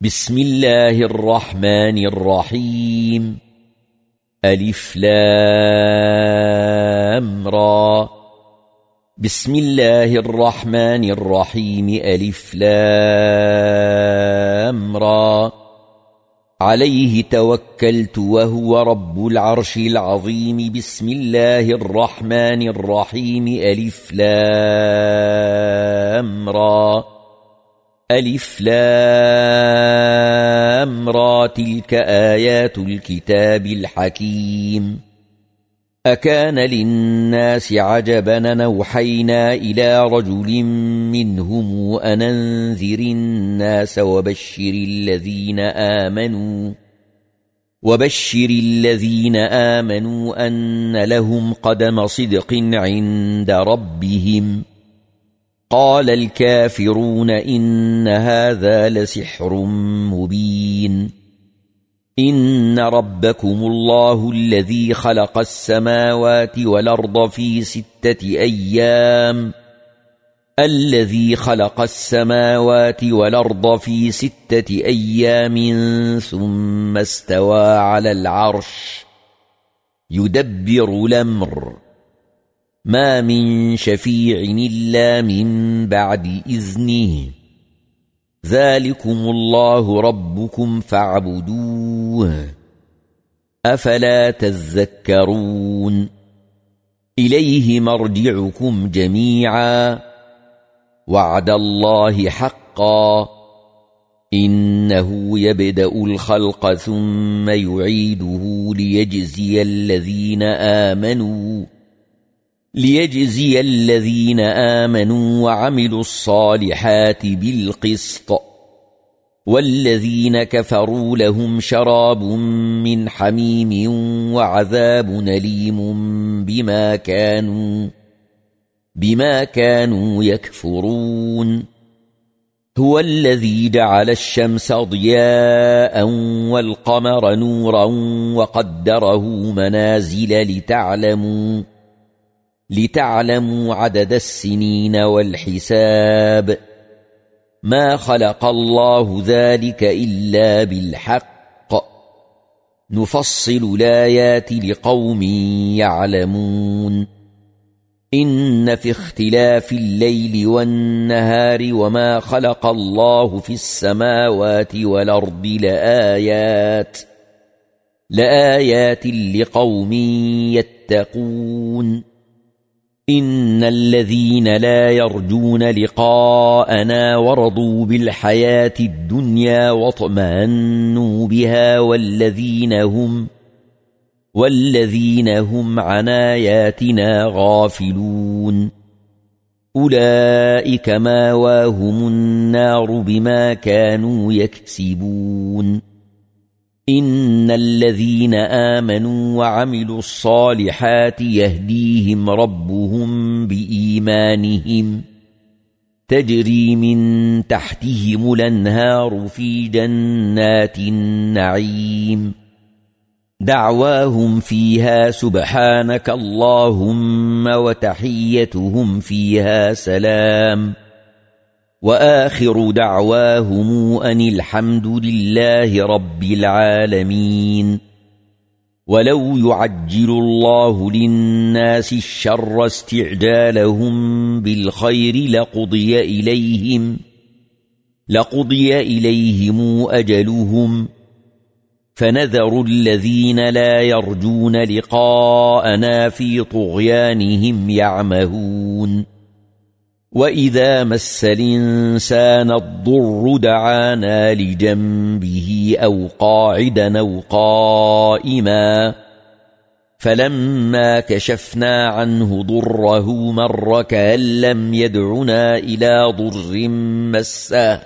بسم الله الرحمن الرحيم. ألف لام را. بسم الله الرحمن الرحيم. ألف لام را. عليه توكلت وهو رب العرش العظيم. بسم الله الرحمن الرحيم. ألف لام را. ألف لام را. تلك آيات الكتاب الحكيم. أكان للناس عجبا أن أوحينا إلى رجل منهم أن أنذر الناس وبشر الذين آمنوا أن لهم قدم صدق عند ربهم. قال الكافرون إن هذا لسحر مبين. إن ربكم الله الذي خلق السماوات والأرض في 6 أيام. ثم استوى على العرش يدبر الأمر. ما من شفيع إلا من بعد إذنه. ذلكم الله ربكم فاعبدوه. أفلا تذكرون. إليه مرجعكم جميعا. وعد الله حقا. إنه يبدأ الخلق ثم يعيده ليجزي الذين آمنوا وعملوا الصالحات بالقسط. والذين كفروا لهم شراب من حميم وعذاب أليم بما كانوا يكفرون. هو الذي جعل الشمس ضياء والقمر نورا وقدره منازل لتعلموا عدد السنين والحساب. ما خلق الله ذلك إلا بالحق. نفصل الآيات لقوم يعلمون. إن في اختلاف الليل والنهار وما خلق الله في السماوات والأرض لآيات لقوم يتقون. إن الذين لا يرجون لقاءنا ورضوا بالحياة الدنيا واطمأنوا بها والذين هم عن آياتنا غافلون. أولئك مأواهم النار بما كانوا يكسبون. إن الذين آمنوا وعملوا الصالحات يهديهم ربهم بإيمانهم. تجري من تحتهم الأنهار في جنات النعيم. دعواهم فيها سبحانك اللهم وتحيتهم فيها سلام. وآخر دعواهم أن الحمد لله رب العالمين. ولو يعجل الله للناس الشر استعجالهم بالخير لقضي إليهم أجلهم. فنذر الذين لا يرجون لقاءنا في طغيانهم يعمهون. وإذا مس الإنسان الضر دعانا لجنبه أو قاعدا أو قائما. فلما كشفنا عنه ضره مر كأن لم يدعنا إلى ضر مسه.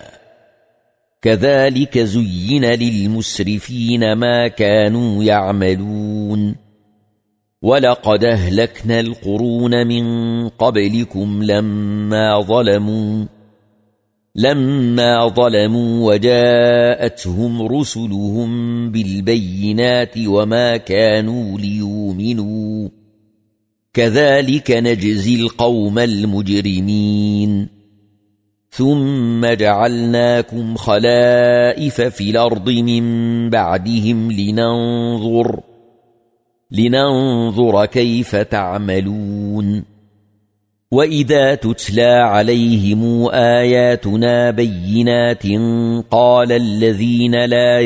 كذلك زين للمسرفين ما كانوا يعملون. ولقد أهلكنا القرون من قبلكم لما ظلموا وجاءتهم رسلهم بالبينات وما كانوا ليؤمنوا. كذلك نجزي القوم المجرمين. ثم جعلناكم خلائف في الأرض من بعدهم لننظر كيف تعملون وإذا تتلى عليهم آياتنا بينات قال الذين لا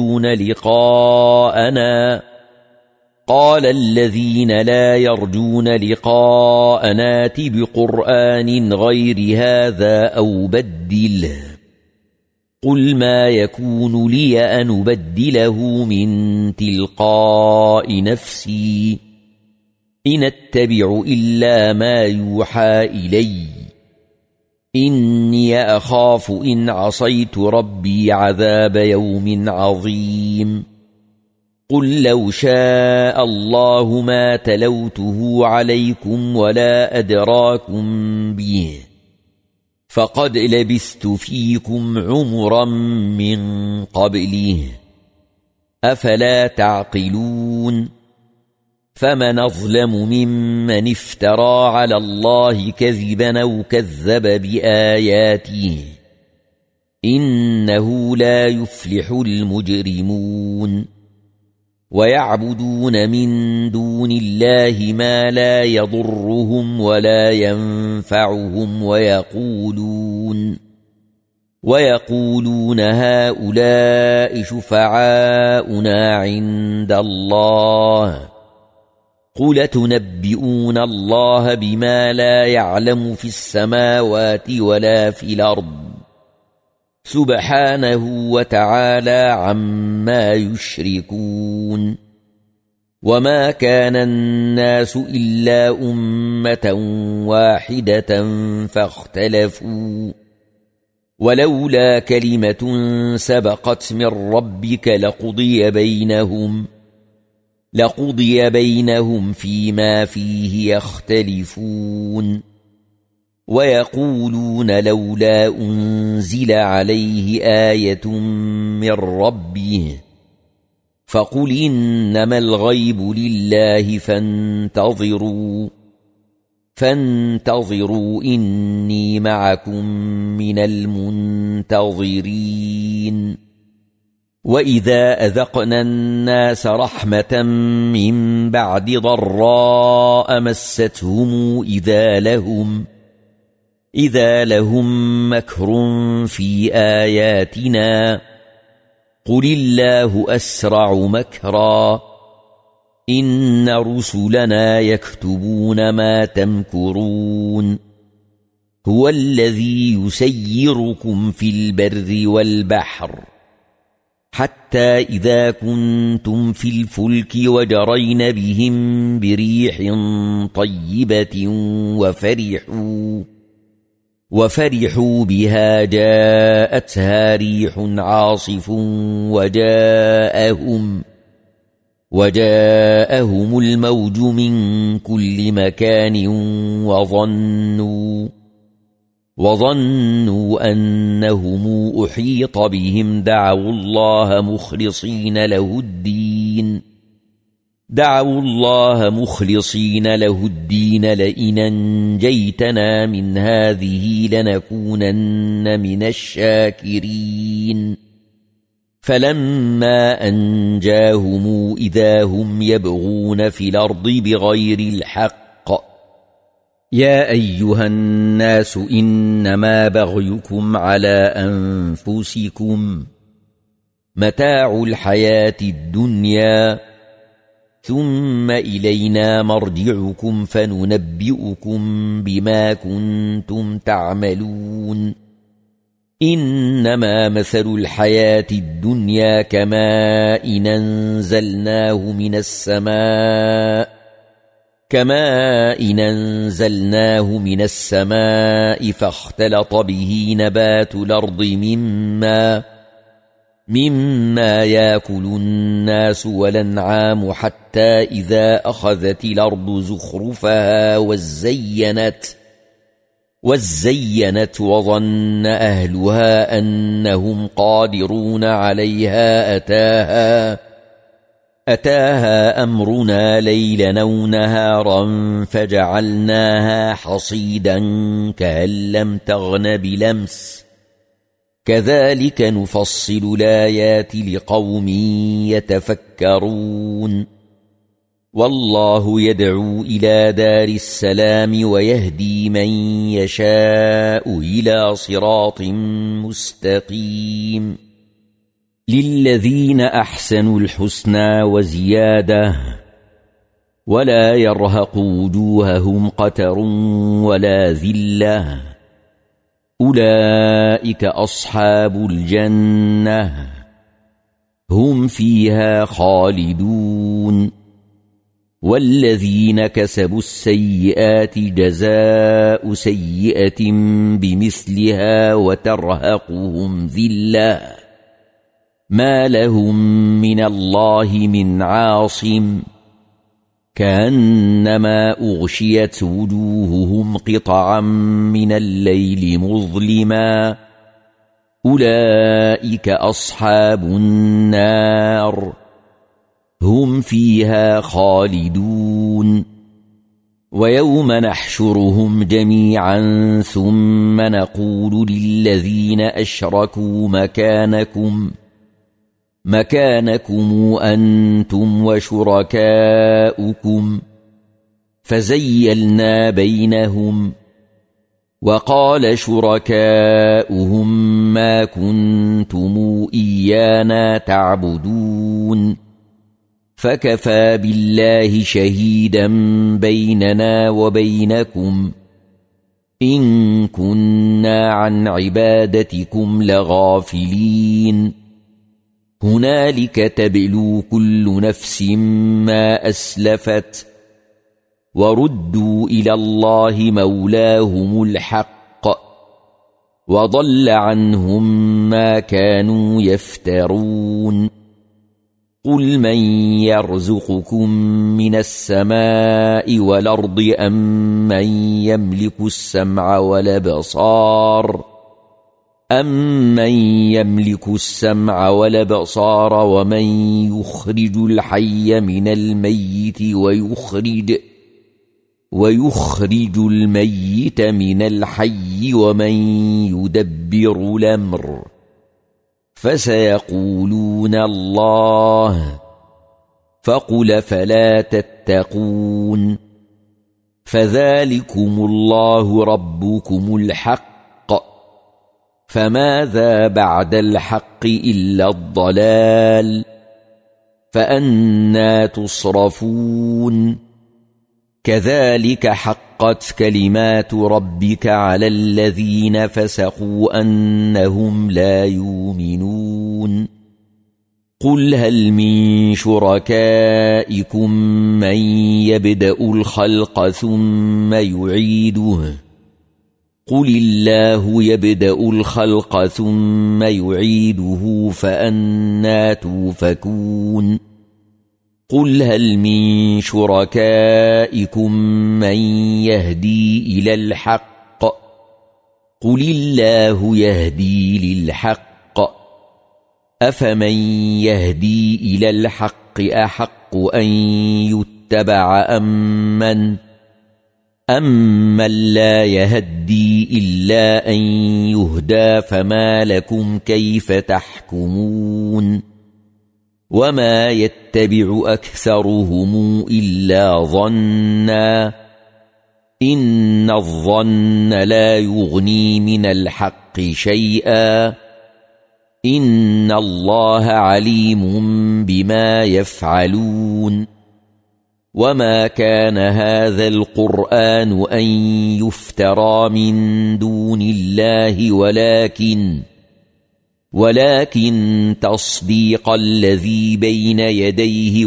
يرجون لقاءنا ائت بقرآن غير هذا أو بدله قل ما يكون لي أن أبدله من تلقاء نفسي إن أتبع إلا ما يوحى إلي إني أخاف إن عصيت ربي عذاب يوم عظيم قل لو شاء الله ما تلوته عليكم ولا أدراكم به فقد لبثت فيكم عمرا من قبله أفلا تعقلون فمن أظلم ممن افترى على الله كذبا أو كذب بآياته إنه لا يفلح المجرمون ويعبدون من دون الله ما لا يضرهم ولا ينفعهم ويقولون هؤلاء شفعاؤنا عند الله قل تنبئون الله بما لا يعلم في السماوات ولا في الأرض سبحانه وتعالى عما يشركون وما كان الناس إلا أمة واحدة فاختلفوا ولولا كلمة سبقت من ربك لقضي بينهم فيما فيه يختلفون ويقولون لولا أنزل عليه آية من ربه فقل إنما الغيب لله فانتظروا إني معكم من المنتظرين وإذا أذقنا الناس رحمة من بعد ضراء مستهم إذا لهم مكر في آياتنا قل الله أسرع مكرا إن رسلنا يكتبون ما تمكرون هو الذي يسيركم في البر والبحر حتى إذا كنتم في الفلك وجرين بهم بريح طيبة وفرحوا بها جاءتها ريح عاصف وجاءهم الموج من كل مكان وظنوا أنهم أحيط بهم دعوا الله مخلصين له الدين لئن أنجيتنا من هذه لنكونن من الشاكرين فلما أنجاهم إذا هم يبغون في الأرض بغير الحق يا أيها الناس إنما بغيكم على أنفسكم متاع الحياة الدنيا ثم إلينا مرجعكم فننبئكم بما كنتم تعملون إنما مثل الحياة الدنيا كماء أنزلناه من السماء فاختلط به نبات الأرض مما يأكل الناس والأنعام حتى إذا أخذت الأرض زخرفها وزينت وظن أهلها أنهم قادرون عليها أتاها أمرنا ليلا أو نهارا فجعلناها حصيدا كأن لم تغن بلمس كذلك نفصل الآيات لقوم يتفكرون والله يدعو إلى دار السلام ويهدي من يشاء إلى صراط مستقيم للذين أحسنوا الحسنى وزيادة ولا يرهق وجوههم قتر ولا ذلة أولئك أصحاب الجنة هم فيها خالدون والذين كسبوا السيئات جزاء سيئة بمثلها وترهقهم ذلة ما لهم من الله من عاصم كأنما أغشيت وجوههم قطعا من الليل مظلما أولئك أصحاب النار هم فيها خالدون ويوم نحشرهم جميعا ثم نقول للذين أشركوا مكانكم أنتم وشركاؤكم فزيلنا بينهم وقال شركاؤهم ما كنتم إيانا تعبدون فكفى بالله شهيدا بيننا وبينكم إن كنا عن عبادتكم لغافلين هنالك تبلو كل نفس ما أسلفت وردوا إلى الله مولاهم الحق وضل عنهم ما كانوا يفترون قل من يرزقكم من السماء والأرض أم من يملك السمع والأبصار ومن يخرج الحي من الميت ويخرج الميت من الحي ومن يدبر الأمر فسيقولون الله فقل فلا تتقون فذلكم الله ربكم الحق فماذا بعد الحق إلا الضلال فأنى تصرفون كذلك حقت كلمات ربك على الذين فسقوا أنهم لا يؤمنون قل هل من شركائكم من يبدأ الخلق ثم يعيده قل الله يبدأ الخلق ثم يعيده فأنى توفكون قل هل من شركائكم من يهدي إلى الحق قل الله يهدي للحق أفمن يهدي إلى الحق أحق أن يتبع أمن لا يهدي إلا أن يهدى فما لكم كيف تحكمون وما يتبع أكثرهم إلا ظنا إن الظن لا يغني من الحق شيئا إن الله عليم بما يفعلون وما كان هذا القرآن أن يفترى من دون الله ولكن تصديق الذي بين يديه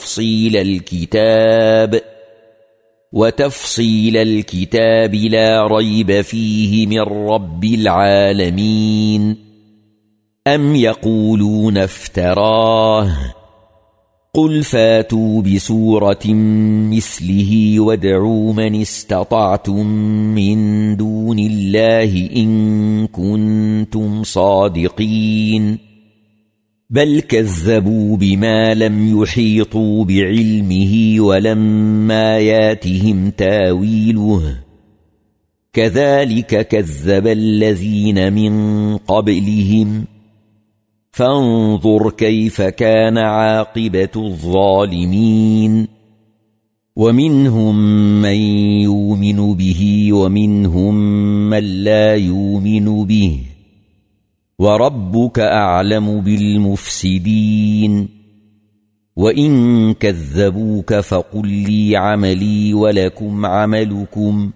وتفصيل الكتاب لا ريب فيه من رب العالمين أم يقولون افتراه قل فاتوا بسورة مثله وادعوا من استطعتم من دون الله إن كنتم صادقين بل كذبوا بما لم يحيطوا بعلمه ولما ياتهم تاويله كذلك كذب الذين من قبلهم فانظر كيف كان عاقبة الظالمين ومنهم من يؤمن به ومنهم من لا يؤمن به وربك أعلم بالمفسدين وإن كذبوك فقل لي عملي ولكم عملكم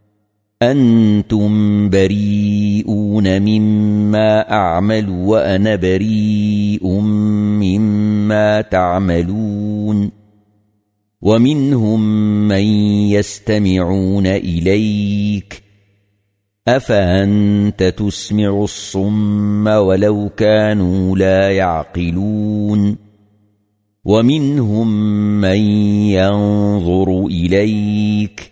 أنتم بريئون مما أعمل وأنا بريء مما تعملون ومنهم من يستمعون إليك أفأنت تسمع الصم ولو كانوا لا يعقلون ومنهم من ينظر إليك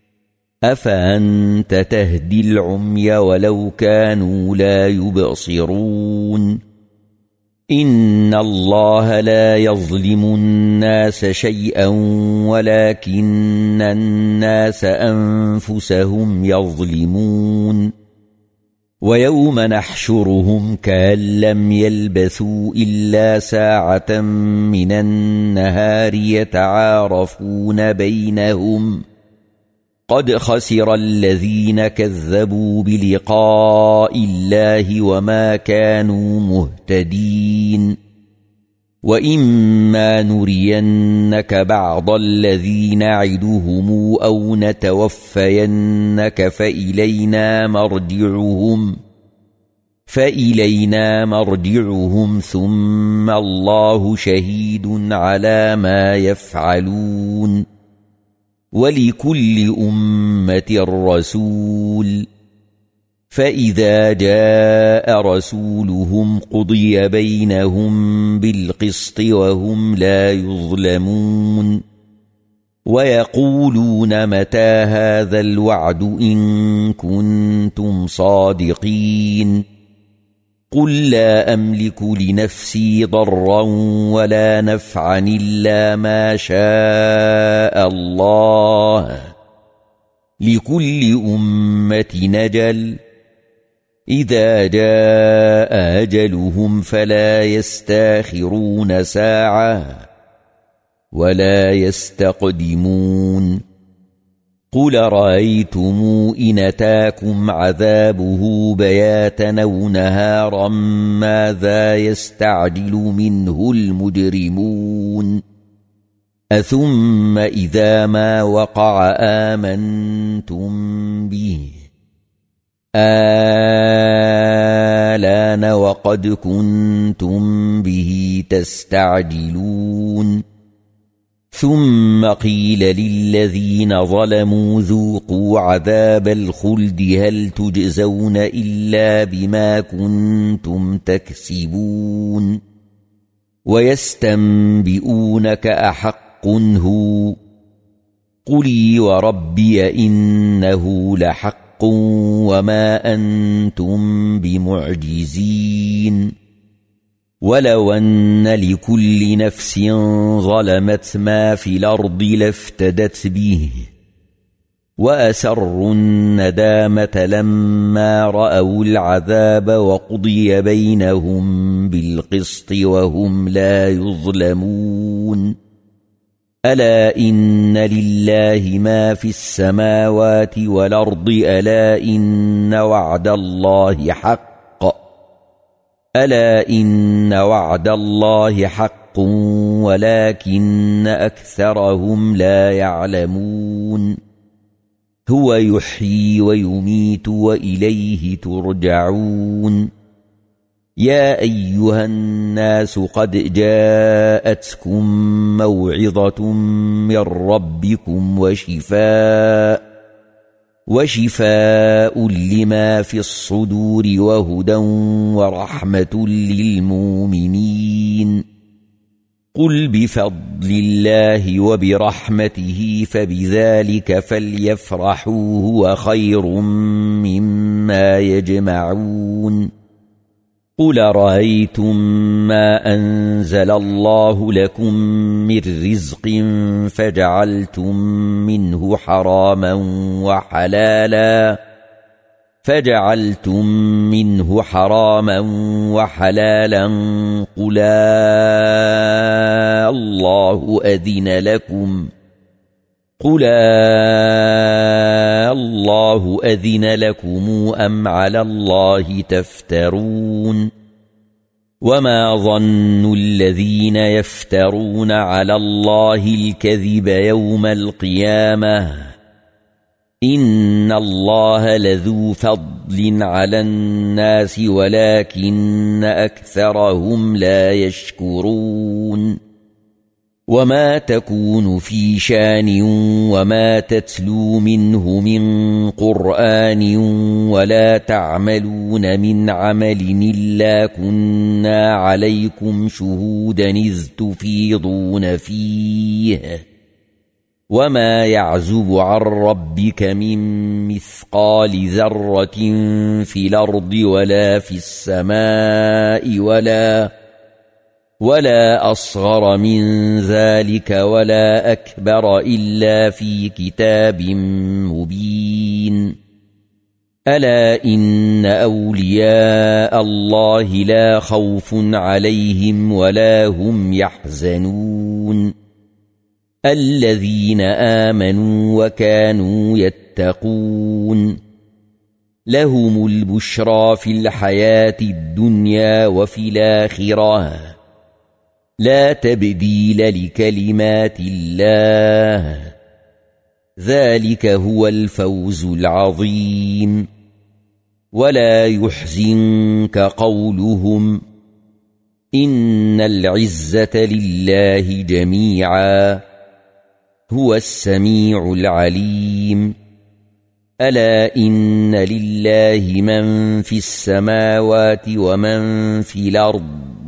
أفأنت تهدي العمي ولو كانوا لا يبصرون إن الله لا يظلم الناس شيئا ولكن الناس أنفسهم يظلمون ويوم نحشرهم كأن لم يلبثوا إلا ساعة من النهار يتعارفون بينهم قد خسر الذين كذبوا بلقاء الله وما كانوا مهتدين وإما نرينك بعض الذي نعدهم أو نتوفينك فإلينا مرجعهم ثم الله شهيد على ما يفعلون ولكل أمة رسول فإذا جاء رسولهم قضي بينهم بالقسط وهم لا يظلمون ويقولون متى هذا الوعد إن كنتم صادقين قل لا أملك لنفسي ضرا ولا نفعا إلا ما شاء الله لكل أمة نجل إذا جاء أجلهم فلا يستاخرون ساعة ولا يستقدمون قل رأيتم إن أتاكم عذابه بياتا أو نهارا ماذا يستعجل منه المجرمون أثم إذا ما وقع آمنتم به آلان وقد كنتم به تستعجلون ثم قيل للذين ظلموا ذوقوا عذاب الخلد هل تجزون إلا بما كنتم تكسبون ويستنبئونك أحق هو قل وربي إنه لحق وما أنتم بمعجزين ولو أن لكل نفس ظلمت ما في الأرض لافتدت به وأسروا الندامة لما رأوا العذاب وقضي بينهم بالقسط وهم لا يظلمون ألا إن لله ما في السماوات والأرض ألا إن وعد الله حق ألا إن وعد الله حق ولكن أكثرهم لا يعلمون هو يحيي ويميت وإليه ترجعون يا أيها الناس قد جاءتكم موعظة من ربكم وشفاء لما في الصدور وهدى ورحمة للمؤمنين قل بفضل الله وبرحمته فبذلك فليفرحوا هو خير مما يجمعون قل رأيتم ما أنزل الله لكم من رزق فجعلتم منه حراما وحلالا قل الله أذن لكم أم على الله تفترون وما ظن الذين يفترون على الله الكذب يوم القيامة إن الله لذو فضل على الناس ولكن أكثرهم لا يشكرون وما تكون في شان وما تتلو منه من قرآن ولا تعملون من عمل إلا كنا عليكم شهودا إذ تفيضون فيه وما يعزب عن ربك من مثقال ذرة في الأرض ولا في السماء ولا أصغر من ذلك ولا أكبر إلا في كتاب مبين ألا إن أولياء الله لا خوف عليهم ولا هم يحزنون الذين آمنوا وكانوا يتقون لهم البشرى في الحياة الدنيا وفي الآخرة لا تبديل لكلمات الله ذلك هو الفوز العظيم ولا يحزنك قولهم إن العزة لله جميعا هو السميع العليم ألا إن لله من في السماوات ومن في الأرض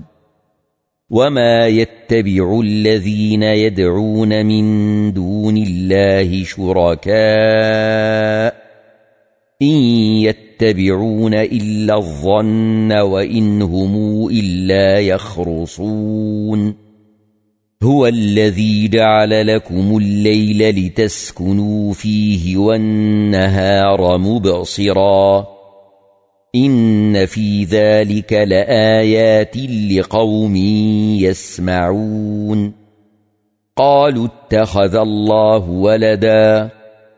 وما يتبع الذين يدعون من دون الله شركاء إن يتبعون إلا الظن وإن هم إلا يخرصون هو الذي جعل لكم الليل لتسكنوا فيه والنهار مبصرا إن في ذلك لآيات لقوم يسمعون قالوا اتخذ الله ولدا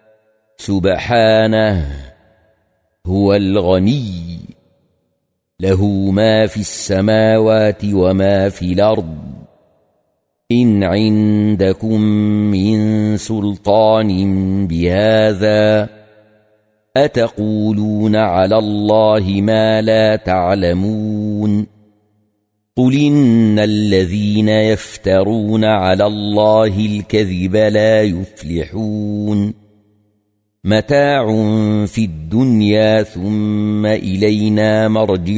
سبحانه هو الغني له ما في السماوات وما في الأرض إن عندكم من سلطان بهذا أتقولون على الله ما لا تعلمون قل إن الذين يفترون على الله الكذب لا يفلحون متاع في الدنيا ثم إلينا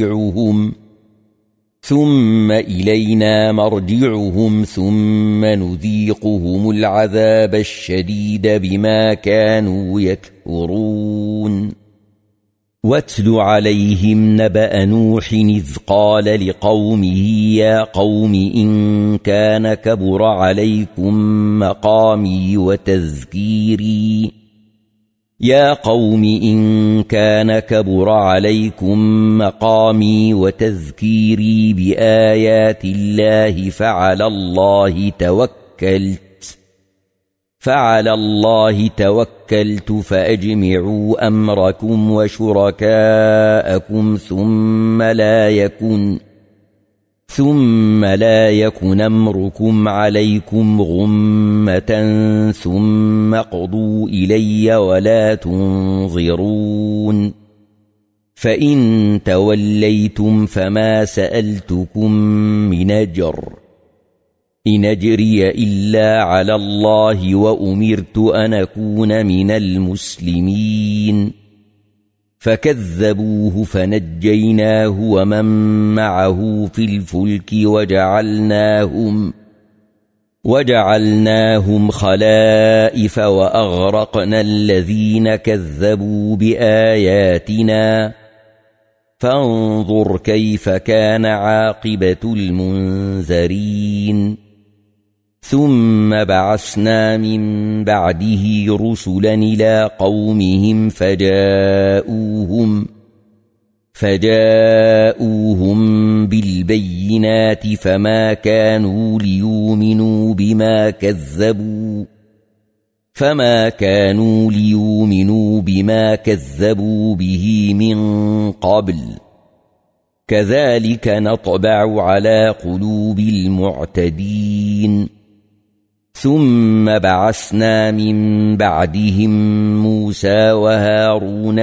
مرجعهم ثم نذيقهم العذاب الشديد بما كانوا يكفرون واتل عليهم نبأ نوح إذ قال لقومه يا قوم إن كان كبر عليكم مقامي وتذكيري بآيات الله فعلى الله توكلت فأجمعوا أمركم وشركاءكم ثم لا يكن أمركم عليكم غمة ثم اقضوا إلي ولا تنظرون فإن توليتم فما سألتكم من أجر إن أجري إلا على الله وأمرت أن أكون من المسلمين فكذبوه فنجيناه ومن معه في الفلك وجعلناهم خلائف وأغرقنا الذين كذبوا بآياتنا فانظر كيف كان عاقبة المنذرين ثم بعثنا من بعده رسلا إلى قومهم فجاءوهم بالبينات فما كانوا ليؤمنوا بما كذبوا به من قبل كذلك نطبع على قلوب المعتدين ثم بعثنا من بعدهم موسى وهارون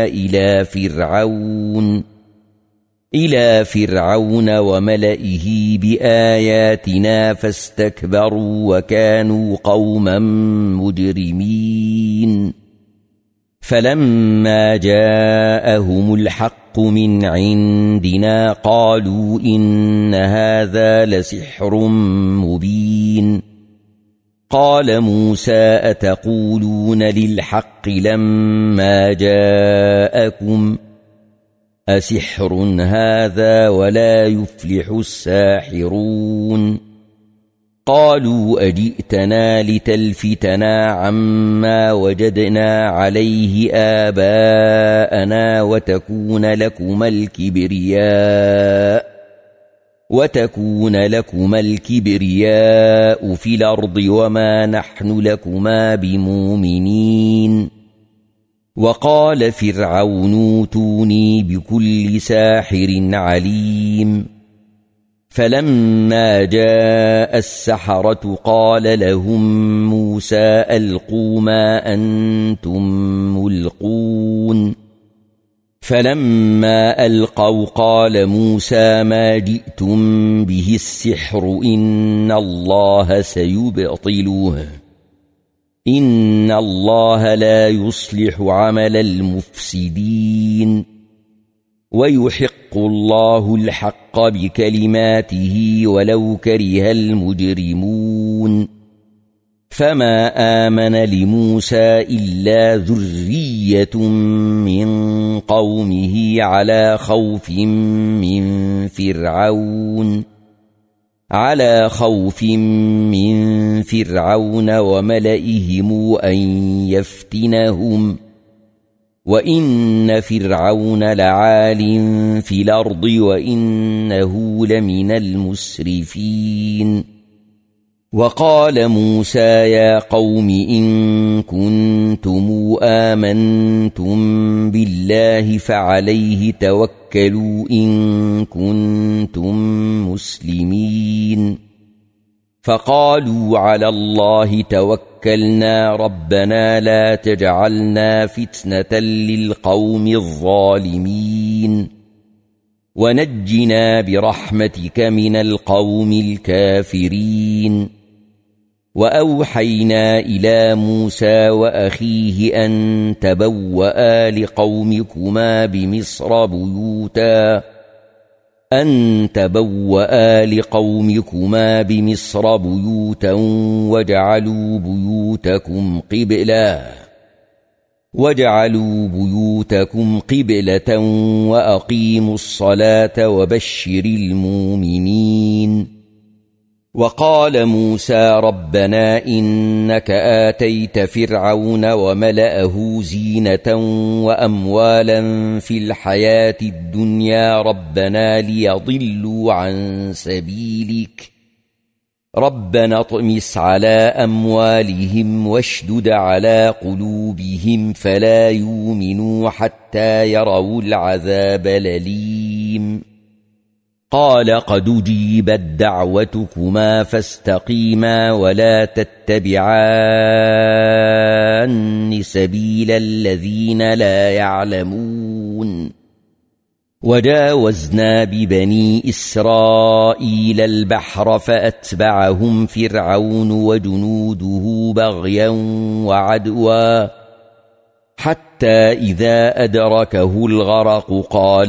إلى فرعون وملئه بآياتنا فاستكبروا وكانوا قوما مجرمين فلما جاءهم الحق من عندنا قالوا إن هذا لسحر مبين قال موسى أتقولون للحق لما جاءكم أسحر هذا ولا يفلح الساحرون قالوا أجئتنا لتلفتنا عما وجدنا عليه آباءنا وتكون لكما الكبرياء في الأرض وما نحن لكما بمؤمنين وقال فرعون اوتوني بكل ساحر عليم فلما جاء السحرة قال لهم موسى ألقوا ما أنتم ملقون فلما ألقوا قال موسى ما جئتم به السحر إن الله سيبطله إن الله لا يصلح عمل المفسدين ويحق الله الحق بكلماته ولو كره المجرمون فما آمن لموسى إلا ذرية من قومه على خوف من فرعون وملئهم أن يفتنهم وإن فرعون لعال في الأرض وإنه لمن المسرفين وقال موسى يا قوم إن كنتم آمنتم بالله فعليه توكلوا إن كنتم مسلمين فقالوا على الله توكلنا ربنا لا تجعلنا فتنة للقوم الظالمين ونجنا برحمتك من القوم الكافرين وأوحينا إلى موسى وأخيه أن تبوأ لقومكما بمصر بيوتا واجعلوا بيوتكم قبلة وأقيموا الصلاة وبشر المؤمنين وقال موسى ربنا إنك آتيت فرعون وملأه زينة وأموالا في الحياة الدنيا ربنا ليضلوا عن سبيلك ربنا اطمس على أموالهم واشدد على قلوبهم فلا يؤمنوا حتى يروا العذاب الأليم قال قد أجيبت دعوتكما فاستقيما ولا تتبعان سبيل الذين لا يعلمون وجاوزنا ببني إسرائيل البحر فأتبعهم فرعون وجنوده بغيا وعدوا حتى إذا أدركه الغرق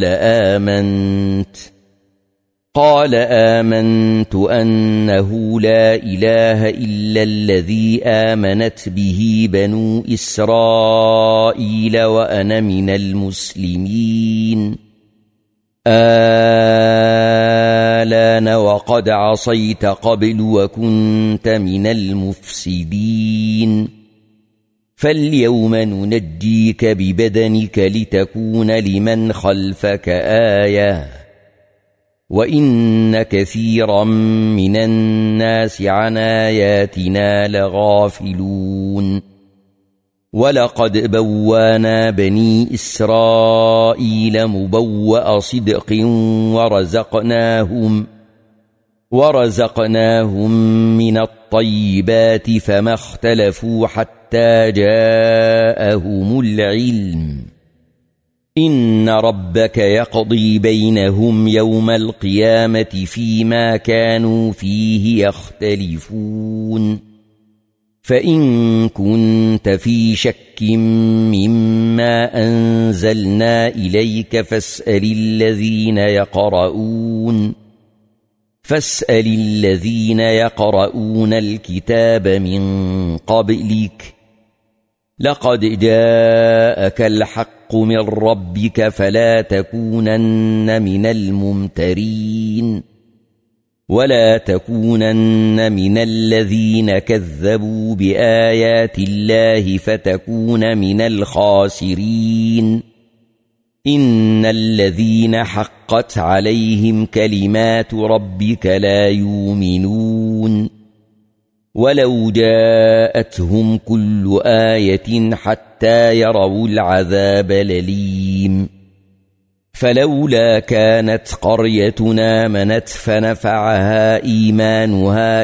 قال آمنت أنه لا إله إلا الذي آمنت به بنو إسرائيل وأنا من المسلمين آلان وقد عصيت قبل وكنت من المفسدين فاليوم ننجيك ببدنك لتكون لمن خلفك آية وإن كثيرا من الناس عن آياتنا لغافلون ولقد بوانا بني إسرائيل مبوأ صدق ورزقناهم من الطيبات فما اختلفوا حتى جاءهم العلم إن ربك يقضي بينهم يوم القيامة فيما كانوا فيه يختلفون فإن كنت في شك مما أنزلنا إليك فاسأل الذين يقرؤون الكتاب من قبلك لقد جاءك الحق من ربك فلا تكونن من الممترين ولا تكونن من الذين كذبوا بآيات الله فتكون من الخاسرين إن الذين حقت عليهم كلمات ربك لا يؤمنون ولو جاءتهم كل آية حتى يروا العذاب الأليم فلولا كانت قريتنا آمنت فنفعها إيمانها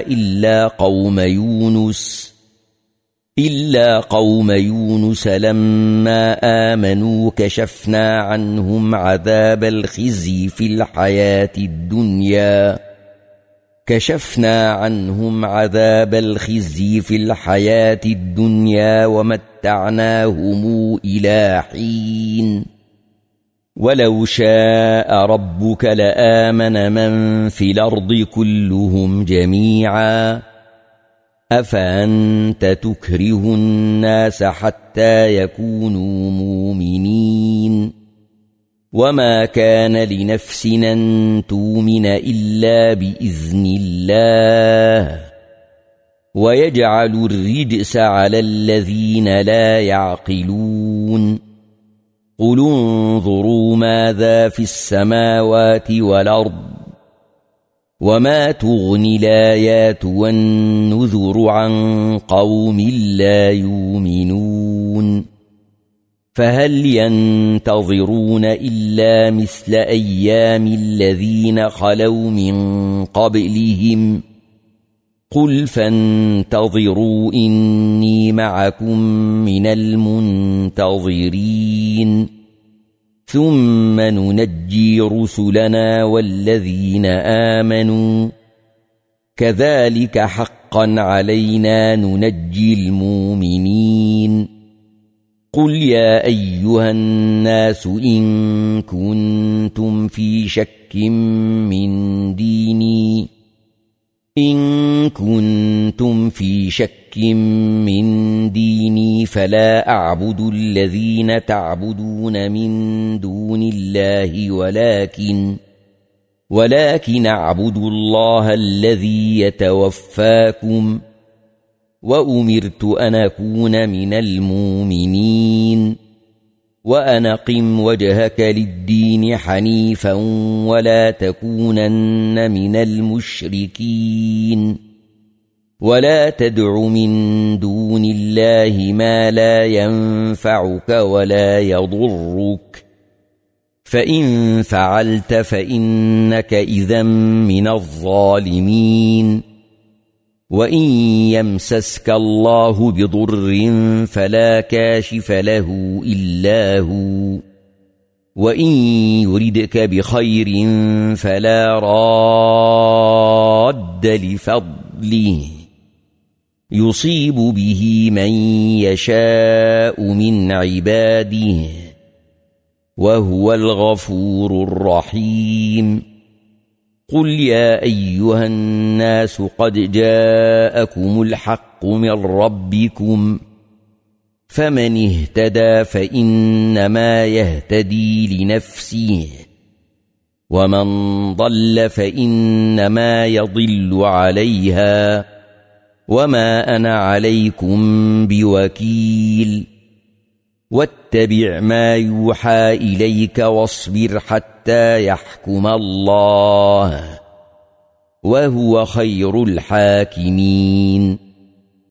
إلا قوم يونس لما آمنوا كشفنا عنهم عذاب الخزي في الحياة الدنيا ومتعناهم إلى حين ولو شاء ربك لآمن من في الأرض كلهم جميعا أفأنت تكره الناس حتى يكونوا مؤمنين وما كان لنفس أن تؤمن إلا بإذن الله ويجعل الرجس على الذين لا يعقلون قل انظروا ماذا في السماوات والأرض وما تغني الآيات والنذر عن قوم لا يؤمنون فهل ينتظرون إلا مثل أيام الذين خلوا من قبلهم قل فانتظروا إني معكم من المنتظرين ثم ننجي رسلنا والذين آمنوا كذلك حقا علينا ننجي المؤمنين قل يا أيها الناس إن كنتم في شك من ديني فلا أعبد الذين تعبدون من دون الله ولكن أعبد الله الذي يتوفاكم وأمرت أن أكون من المؤمنين وأن أقم وجهك للدين حنيفا ولا تكونن من المشركين ولا تدع من دون الله ما لا ينفعك ولا يضرك فإن فعلت فإنك إذا من الظالمين وإن يمسسك الله بضر فلا كاشف له إلا هو وإن يردك بخير فلا راد لفضله يصيب به من يشاء من عباده وهو الغفور الرحيم قل يا أيها الناس قد جاءكم الحق من ربكم فمن اهتدى فإنما يهتدي لنفسه ومن ضل فإنما يضل عليها وما أنا عليكم بوكيل واتبع ما يوحى إليك واصبر حتى يحكم الله وهو خير الحاكمين.